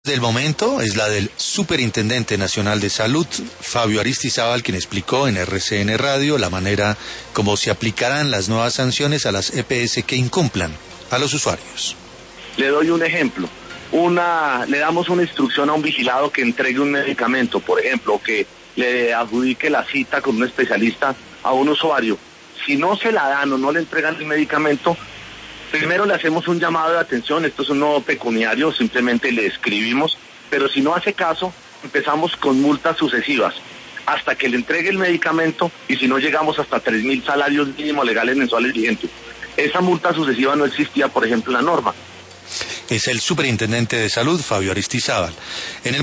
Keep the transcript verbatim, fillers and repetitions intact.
Del momento es la del Superintendente Nacional de Salud, Fabio Aristizábal, quien explicó en R C N Radio la manera como se aplicarán las nuevas sanciones a las E P S que incumplan a los usuarios. Le doy un ejemplo. Una, le damos una instrucción a un vigilado que entregue un medicamento, por ejemplo, que le adjudique la cita con un especialista a un usuario. Si no se la dan o no le entregan el medicamento, primero le hacemos un llamado de atención, esto es un no pecuniario, simplemente le escribimos, pero si no hace caso, empezamos con multas sucesivas, hasta que le entregue el medicamento, y si no llegamos hasta tres mil salarios mínimos legales mensuales vigentes. Esa multa sucesiva no existía, por ejemplo, en la norma. Es el Superintendente de Salud, Fabio Aristizábal. En el